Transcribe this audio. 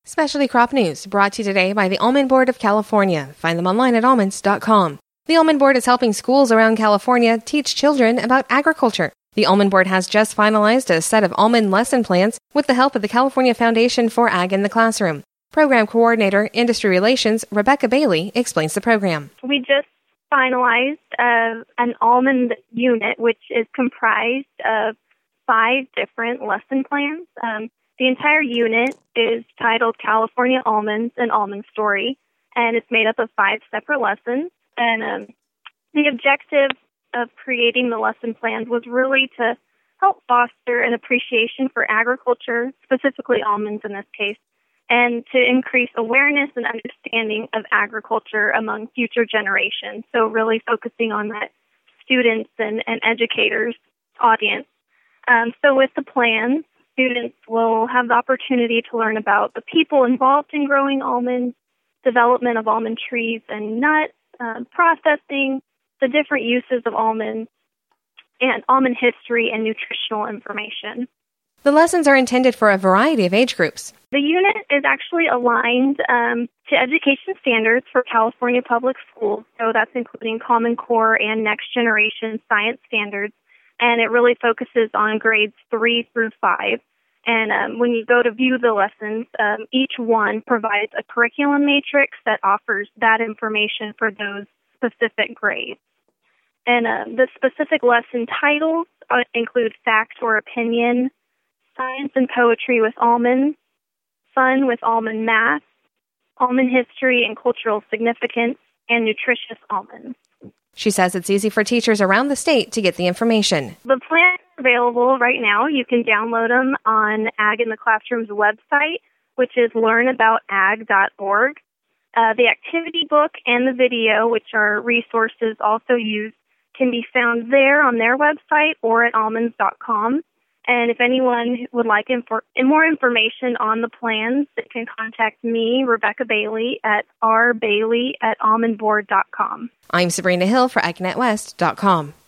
Specialty Crop News, brought to you today by the Almond Board of California. Find them online at almonds.com. The Almond Board is helping schools around California teach children about agriculture. The Almond Board has just finalized a set of almond lesson plans with the help of the California Foundation for Ag in the Classroom. Program Coordinator, Industry Relations, Rebecca Bailey, explains the program. We just finalized an almond unit, which is comprised of 5 different lesson plans. The entire unit is titled California Almonds, an Almond Story, and it's made up of 5 separate lessons. And the objective of creating the lesson plans was really to help foster an appreciation for agriculture, specifically almonds in this case, and to increase awareness and understanding of agriculture among future generations. So really focusing on that students and educators audience. So with the plans, students will have the opportunity to learn about the people involved in growing almonds, development of almond trees and nuts, processing, the different uses of almonds, and almond history and nutritional information. The lessons are intended for a variety of age groups. The unit is actually aligned to education standards for California public schools, so that's including Common Core and Next Generation Science standards, and it really focuses on grades 3 through 5. And when you go to view the lessons, each one provides a curriculum matrix that offers that information for those specific grades. And the specific lesson titles include Fact or Opinion, Science and Poetry with Almonds, Fun with Almond Math, Almond History and Cultural Significance, and Nutritious Almonds. She says it's easy for teachers around the state to get the information. The plans are available right now. You can download them on Ag in the Classroom's website, which is learnaboutag.org. The activity book and the video, which are resources also used, can be found there on their website or at almonds.com. And if anyone would like more information on the plans, they can contact me, Rebecca Bailey, at rbailey@almondboard.com. I'm Sabrina Hill for AgNetWest.com.